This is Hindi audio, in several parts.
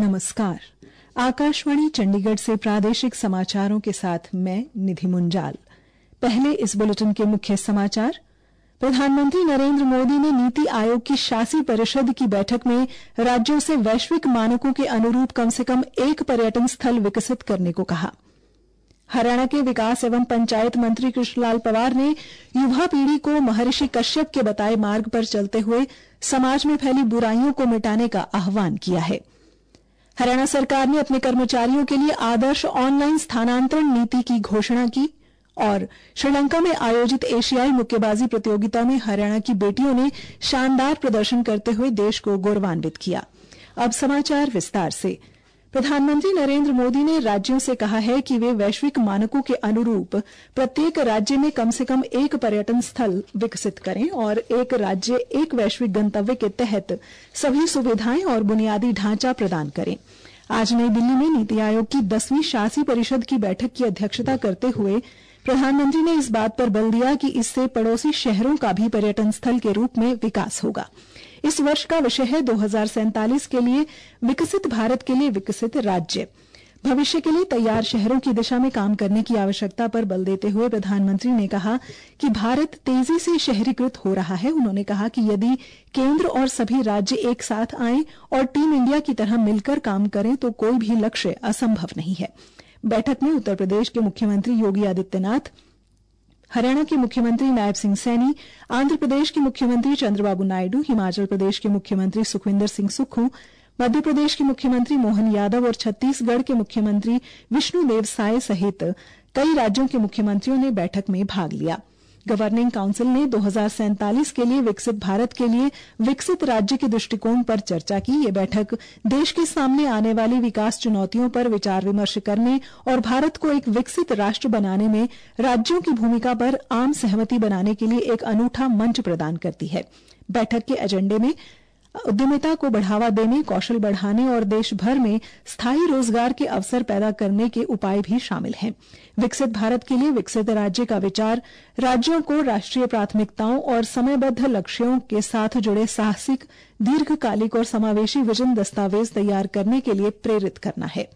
नमस्कार। आकाशवाणी चंडीगढ़ से प्रादेशिक समाचारों के साथ मैं निधि मुंजाल। पहले इस बुलेटिन के मुख्य समाचार। प्रधानमंत्री नरेंद्र मोदी ने नीति आयोग की शासी परिषद की बैठक में राज्यों से वैश्विक मानकों के अनुरूप कम से कम एक पर्यटन स्थल विकसित करने को कहा। हरियाणा के विकास एवं पंचायत मंत्री कृष्णलाल पंवार ने युवा पीढ़ी को महर्षि कश्यप के बताए मार्ग पर चलते हुए समाज में फैली बुराइयों को मिटाने का आह्वान किया है। हरियाणा सरकार ने अपने कर्मचारियों के लिए आदर्श ऑनलाइन स्थानांतरण नीति की घोषणा की और श्रीलंका में आयोजित एशियाई मुक्केबाजी प्रतियोगिता में हरियाणा की बेटियों ने शानदार प्रदर्शन करते हुए देश को गौरवान्वित किया। अब समाचार विस्तार से। प्रधानमंत्री नरेंद्र मोदी ने राज्यों से कहा है कि वे वैश्विक मानकों के अनुरूप प्रत्येक राज्य में कम से कम एक पर्यटन स्थल विकसित करें और एक राज्य एक वैश्विक गंतव्य के तहत सभी सुविधाएं और बुनियादी ढांचा प्रदान करें। आज नई दिल्ली में नीति आयोग की 10वीं शासी परिषद की बैठक की अध्यक्षता करते हुए प्रधानमंत्री ने इस बात पर बल दिया कि इससे पड़ोसी शहरों का भी पर्यटन स्थल के रूप में विकास होगा। इस वर्ष का विषय है 2047 के लिए विकसित भारत के लिए विकसित राज्य। भविष्य के लिए तैयार शहरों की दिशा में काम करने की आवश्यकता पर बल देते हुए प्रधानमंत्री ने कहा कि भारत तेजी से शहरीकृत हो रहा है। उन्होंने कहा कि यदि केंद्र और सभी राज्य एक साथ आएं और टीम इंडिया की तरह मिलकर काम करें तो कोई भी लक्ष्य असंभव नहीं है। बैठक में उत्तर प्रदेश के मुख्यमंत्री योगी आदित्यनाथ, हरियाणा के मुख्यमंत्री नायब सिंह सैनी, आंध्र प्रदेश के मुख्यमंत्री चंद्रबाबू नायडू, हिमाचल प्रदेश के मुख्यमंत्री सुखविंदर सिंह सुक्खू, मध्य प्रदेश के मुख्यमंत्री मोहन यादव और छत्तीसगढ़ के मुख्यमंत्री विष्णुदेव साय सहित कई राज्यों के मुख्यमंत्रियों ने बैठक में भाग लिया। गवर्निंग काउंसिल ने 2047 के लिए विकसित भारत के लिए विकसित राज्य के दृष्टिकोण पर चर्चा की। ये बैठक देश के सामने आने वाली विकास चुनौतियों पर विचार विमर्श करने और भारत को एक विकसित राष्ट्र बनाने में राज्यों की भूमिका पर आम सहमति बनाने के लिए एक अनूठा मंच प्रदान करती है। बैठक के एजेंडे में उद्यमिता को बढ़ावा देने, कौशल बढ़ाने और देश भर में स्थायी रोजगार के अवसर पैदा करने के उपाय भी शामिल हैं। विकसित भारत के लिए विकसित राज्य का विचार राज्यों को राष्ट्रीय प्राथमिकताओं और समयबद्ध लक्ष्यों के साथ जुड़े साहसिक, दीर्घकालिक और समावेशी विजन दस्तावेज तैयार करने के लिए प्रेरित करना है।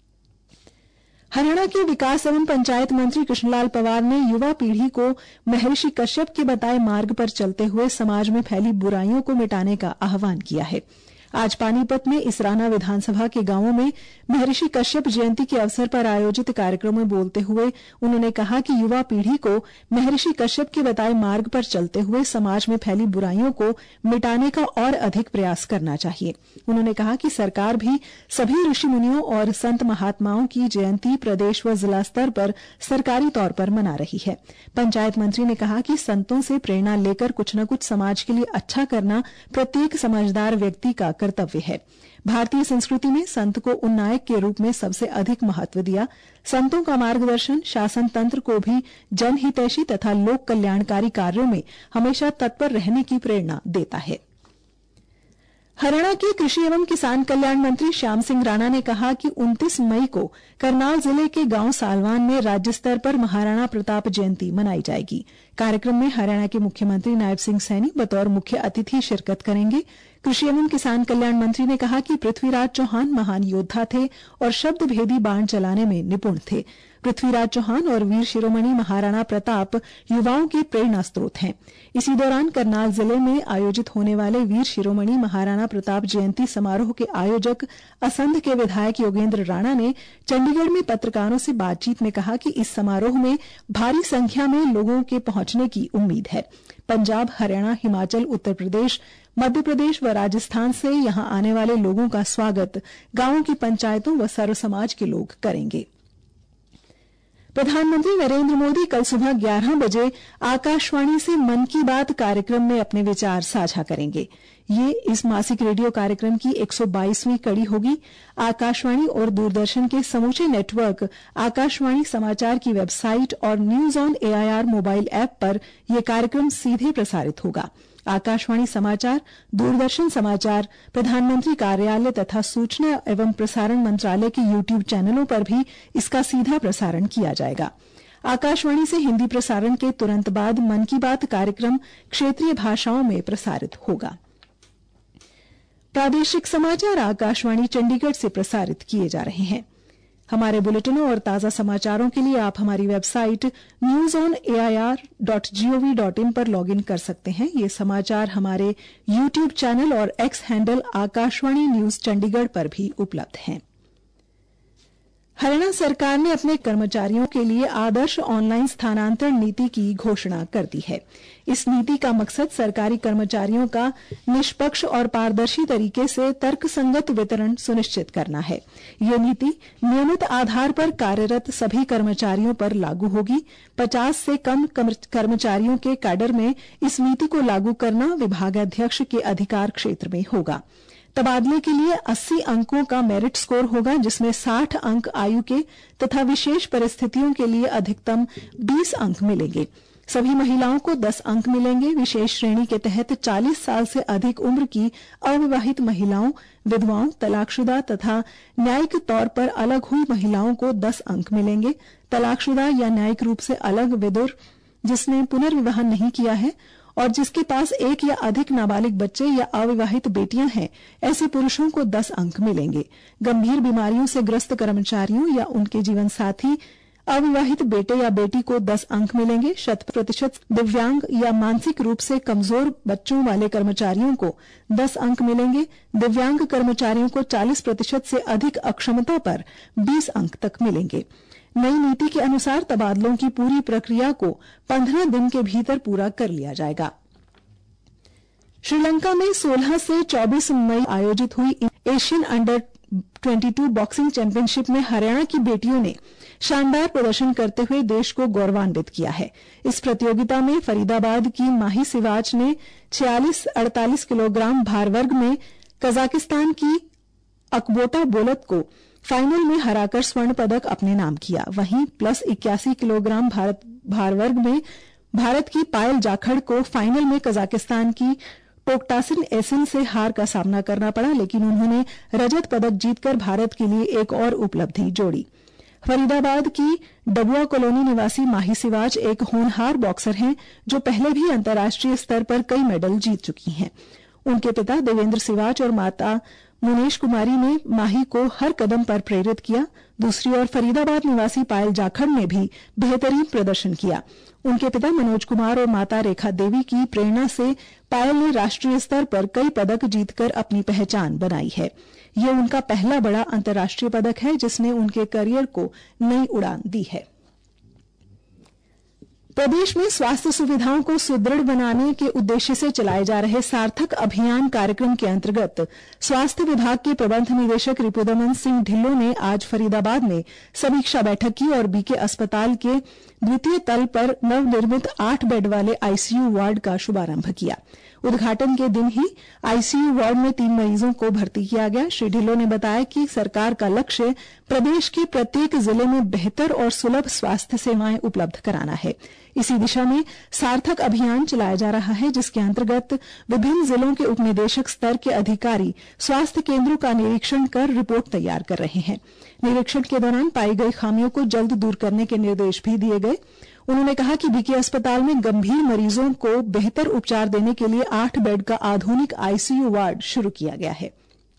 हरियाणा के विकास एवं पंचायत मंत्री कृष्णलाल पंवार ने युवा पीढ़ी को महर्षि कश्यप के बताए मार्ग पर चलते हुए समाज में फैली बुराइयों को मिटाने का आह्वान किया है। आज पानीपत में इसराना विधानसभा के गांवों में महर्षि कश्यप जयंती के अवसर पर आयोजित कार्यक्रम में बोलते हुए उन्होंने कहा कि युवा पीढ़ी को महर्षि कश्यप के बताए मार्ग पर चलते हुए समाज में फैली बुराइयों को मिटाने का और अधिक प्रयास करना चाहिए। उन्होंने कहा कि सरकार भी सभी ऋषि मुनियों और संत महात्माओं की जयंती प्रदेश व जिला स्तर पर सरकारी तौर पर मना रही है। पंचायत मंत्री ने कहा कि संतों से प्रेरणा लेकर कुछ न कुछ समाज के लिए अच्छा करना प्रत्येक समझदार व्यक्ति का कर्तव्य है। भारतीय संस्कृति में संत को उन नायक के रूप में सबसे अधिक महत्व दिया। संतों का मार्गदर्शन शासन तंत्र को भी जनहितैषी तथा लोक कल्याणकारी कार्यों में हमेशा तत्पर रहने की प्रेरणा देता है। हरियाणा के कृषि एवं किसान कल्याण मंत्री श्याम सिंह राणा ने कहा कि 29 मई को करनाल जिले के गांव सालवान में राज्य स्तर पर महाराणा प्रताप जयंती मनाई जाएगी। कार्यक्रम में हरियाणा के मुख्यमंत्री नायब सिंह सैनी बतौर मुख्य अतिथि शिरकत करेंगे। कृषि एवं किसान कल्याण मंत्री ने कहा कि पृथ्वीराज चौहान महान योद्धा थे और शब्द भेदी बाण चलाने में निपुण थे। पृथ्वीराज चौहान और वीर शिरोमणि महाराणा प्रताप युवाओं के प्रेरणा स्रोत हैं। इसी दौरान करनाल जिले में आयोजित होने वाले वीर शिरोमणि महाराणा प्रताप जयंती समारोह के आयोजक असंध के विधायक योगेंद्र राणा ने चंडीगढ़ में पत्रकारों से बातचीत में कहा कि इस समारोह में भारी संख्या में लोगों के पहुंचने की उम्मीद है। पंजाब, हरियाणा, हिमाचल, उत्तर प्रदेश, मध्य प्रदेश व राजस्थान से यहां आने वाले लोगों का स्वागत गांवों की पंचायतों व सर्व समाज के लोग करेंगे। प्रधानमंत्री नरेंद्र मोदी कल सुबह 11 बजे आकाशवाणी से मन की बात कार्यक्रम में अपने विचार साझा करेंगे। ये इस मासिक रेडियो कार्यक्रम की 122वीं कड़ी होगी। आकाशवाणी और दूरदर्शन के समूचे नेटवर्क, आकाशवाणी समाचार की वेबसाइट और news on AIR mobile app पर यह कार्यक्रम सीधे प्रसारित होगा। आकाशवाणी समाचार, दूरदर्शन समाचार, प्रधानमंत्री कार्यालय तथा सूचना एवं प्रसारण मंत्रालय के YouTube चैनलों पर भी इसका सीधा प्रसारण किया जाएगा। आकाशवाणी से हिंदी प्रसारण के तुरंत बाद मन की बात कार्यक्रम क्षेत्रीय भाषाओं में प्रसारित होगा। प्रादेशिक समाचार आकाशवाणी चंडीगढ़ से प्रसारित किए जा रहे हैं। हमारे बुलेटिनों और ताज़ा समाचारों के लिए आप हमारी वेबसाइट newsonair.gov.in पर लॉगिन कर सकते हैं। ये समाचार हमारे YouTube चैनल और X handle Akashvani news Chandigarh पर भी उपलब्ध हैं। हरियाणा सरकार ने अपने कर्मचारियों के लिए आदर्श ऑनलाइन स्थानांतरण नीति की घोषणा कर दी है। इस नीति का मकसद सरकारी कर्मचारियों का निष्पक्ष और पारदर्शी तरीके से तर्कसंगत वितरण सुनिश्चित करना है। यह नीति नियमित आधार पर कार्यरत सभी कर्मचारियों पर लागू होगी। 50 से कम कर्मचारियों के कैडर में इस नीति को लागू करना विभागाध्यक्ष के अधिकार क्षेत्र में होगा। तबादले के लिए 80 अंकों का मेरिट स्कोर होगा, जिसमें 60 अंक आयु के तथा विशेष परिस्थितियों के लिए अधिकतम 20 अंक मिलेंगे। सभी महिलाओं को 10 अंक मिलेंगे। विशेष श्रेणी के तहत 40 साल से अधिक उम्र की अविवाहित महिलाओं, विधवाओं, तलाकशुदा तथा न्यायिक तौर पर अलग हुई महिलाओं को 10 अंक मिलेंगे। तलाकशुदा या न्यायिक रूप से अलग विधुर जिसने पुनर्विवाह नहीं किया है और जिसके पास एक या अधिक नाबालिग बच्चे या अविवाहित बेटियां हैं, ऐसे पुरुषों को 10 अंक मिलेंगे। गंभीर बीमारियों से ग्रस्त कर्मचारियों या उनके जीवन साथी अविवाहित बेटे या बेटी को 10 अंक मिलेंगे। 100% दिव्यांग या मानसिक रूप से कमजोर बच्चों वाले कर्मचारियों को 10 अंक मिलेंगे। दिव्यांग कर्मचारियों को 40% से अधिक अक्षमता पर 20 अंक तक मिलेंगे। नई नीति के अनुसार तबादलों की पूरी प्रक्रिया को 15 दिन के भीतर पूरा कर लिया जाएगा। श्रीलंका में 16 से 24 मई आयोजित हुई एशियन अंडर 22 बॉक्सिंग चैंपियनशिप में हरियाणा की बेटियों ने शानदार प्रदर्शन करते हुए देश को गौरवान्वित किया है। इस प्रतियोगिता में फरीदाबाद की माही सिवाच ने 46-48 किलोग्राम भार वर्ग में कजाकिस्तान की अकबोटा बोलत को फाइनल में हराकर स्वर्ण पदक अपने नाम किया। वहीं प्लस 81 किलोग्राम भार वर्ग में भारत की पायल जाखड़ को फाइनल में कजाकिस्तान की टोकटासिन एसिन से हार का सामना करना पड़ा, लेकिन उन्होंने रजत पदक जीतकर भारत के लिए एक और उपलब्धि जोड़ी। फरीदाबाद की डबुआ कॉलोनी निवासी माही सिवाच एक होनहार बॉक्सर हैं, जो पहले भी अंतर्राष्ट्रीय स्तर पर कई मेडल जीत चुकी हैं। उनके पिता देवेंद्र सिवाच और माता मुनेश कुमारी ने माही को हर कदम पर प्रेरित किया। दूसरी ओर फरीदाबाद निवासी पायल जाखड़ ने भी बेहतरीन प्रदर्शन किया। उनके पिता मनोज कुमार और माता रेखा देवी की प्रेरणा से पायल ने राष्ट्रीय स्तर पर कई पदक जीतकर अपनी पहचान बनाई है। ये उनका पहला बड़ा अंतर्राष्ट्रीय पदक है, जिसने उनके करियर को नई उड़ान दी है। प्रदेश में स्वास्थ्य सुविधाओं को सुदृढ़ बनाने के उद्देश्य से चलाए जा रहे सार्थक अभियान कार्यक्रम के अंतर्गत स्वास्थ्य विभाग के प्रबंध निदेशक रिपुदमन सिंह ढिल्लों ने आज फरीदाबाद में समीक्षा बैठक की और बीके अस्पताल के द्वितीय तल पर नवनिर्मित 8 बेड वाले आईसीयू वार्ड का शुभारंभ किया। उद्घाटन के दिन ही आईसीयू वार्ड में 3 मरीजों को भर्ती किया गया। श्री ढिल्लों ने बताया कि सरकार का लक्ष्य प्रदेश के प्रत्येक जिले में बेहतर और सुलभ स्वास्थ्य सेवाएं उपलब्ध कराना है। इसी दिशा में सार्थक अभियान चलाया जा रहा है, जिसके अंतर्गत विभिन्न जिलों के उपनिदेशक स्तर के अधिकारी स्वास्थ्य केंद्रों का निरीक्षण कर रिपोर्ट तैयार कर रहे हैं। निरीक्षण के दौरान पाई गई खामियों को जल्द दूर करने के निर्देश भी दिए गए। उन्होंने कहा कि बीके अस्पताल में गंभीर मरीजों को बेहतर उपचार देने के लिए 8 बेड का आधुनिक आईसीयू वार्ड शुरू किया गया है।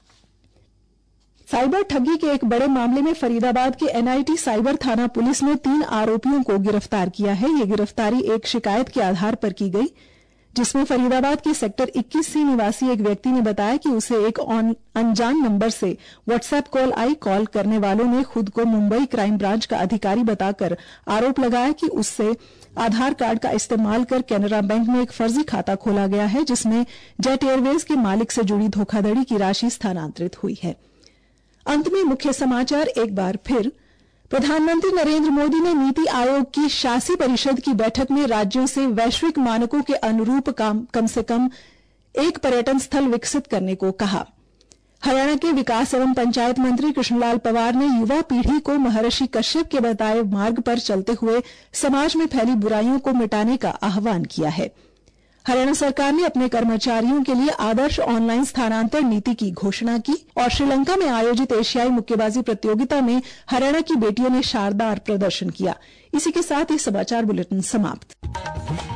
साइबर ठगी के एक बड़े मामले में फरीदाबाद के एनआईटी साइबर थाना पुलिस ने 3 आरोपियों को गिरफ्तार किया है। ये गिरफ्तारी एक शिकायत के आधार पर की गई, जिसमें फरीदाबाद के सेक्टर 21C निवासी एक व्यक्ति ने बताया कि उसे एक अनजान नंबर से व्हाट्सएप कॉल आई। कॉल करने वालों ने खुद को मुंबई क्राइम ब्रांच का अधिकारी बताकर आरोप लगाया कि उससे आधार कार्ड का इस्तेमाल कर कैनरा बैंक में एक फर्जी खाता खोला गया है, जिसमें जेट एयरवेज के मालिक से जुड़ी धोखाधड़ी की राशि स्थानांतरित हुई है। अंत में मुख्य समाचार एक बार फिर। प्रधानमंत्री नरेंद्र मोदी ने नीति आयोग की शासी परिषद की बैठक में राज्यों से वैश्विक मानकों के अनुरूप कम से कम एक पर्यटन स्थल विकसित करने को कहा। हरियाणा के विकास एवं पंचायत मंत्री कृष्णलाल पंवार ने युवा पीढ़ी को महर्षि कश्यप के बताए मार्ग पर चलते हुए समाज में फैली बुराइयों को मिटाने का आह्वान किया है। हरियाणा सरकार ने अपने कर्मचारियों के लिए आदर्श ऑनलाइन स्थानांतरण नीति की घोषणा की और श्रीलंका में आयोजित एशियाई मुक्केबाजी प्रतियोगिता में हरियाणा की बेटियों ने शानदार प्रदर्शन किया। इसी के साथ ये समाचार बुलेटिन समाप्त।